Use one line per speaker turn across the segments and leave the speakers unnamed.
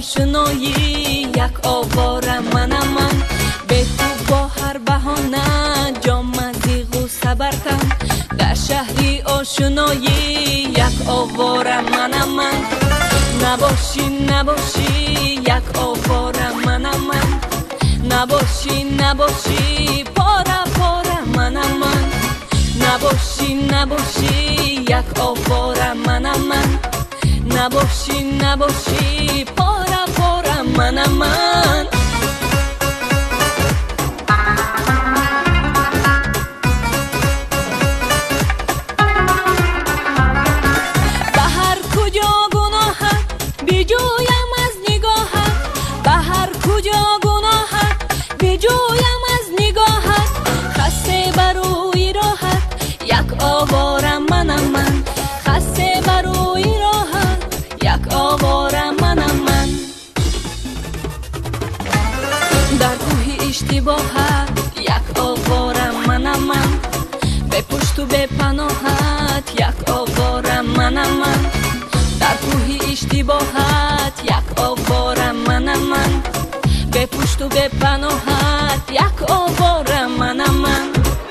آشنایی یک آوارم منم من، به تو با هر بهانه جام مزیق و صبر کن. در شهری آشنایی یک آوارم منم من، نباشی یک آوارم منم من، نباشی پاره منم من، نباشی یک آوارم منم من، نباشی پاره منم من. به هر کجا گناهت بجویم از نگاهت، به هر کجا گناهت بجویم از نگاهت. خسته بروی راحت یک آوارم منم من، خسته بروی راحت یک آوارم منم من. در کوه اشتباهت یک آوارم منم من، به پشت و به پناهت یک آوارم منم من. در کوه اشتباهت یک آوارم منم من، به پشت و به پناهت یک آوارم منم من.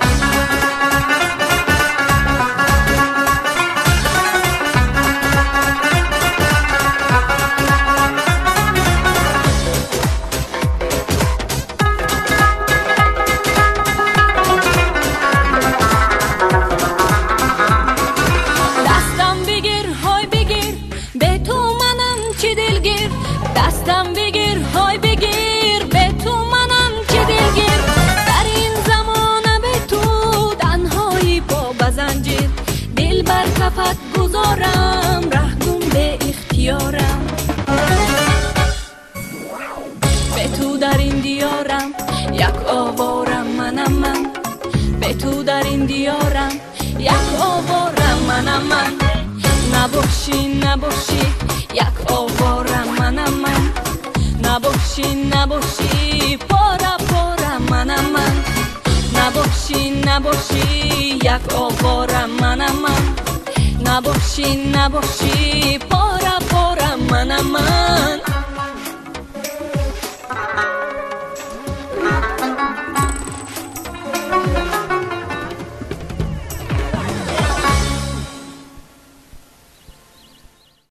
دستم بگیر های بگیر، به تو منم چه دلگیر. در این زمانه به تو تنهایی پا بزنجیر، دل بر کفت گذارم رهگم به اختیارم. به تو در این دیارم یک آوارم منم من، به تو در این دیارم یک آوارم منم من. نباشی یک آوارم منم من، نباشی پاره منم من، نباشی یک آوارم منم من، نباشی پاره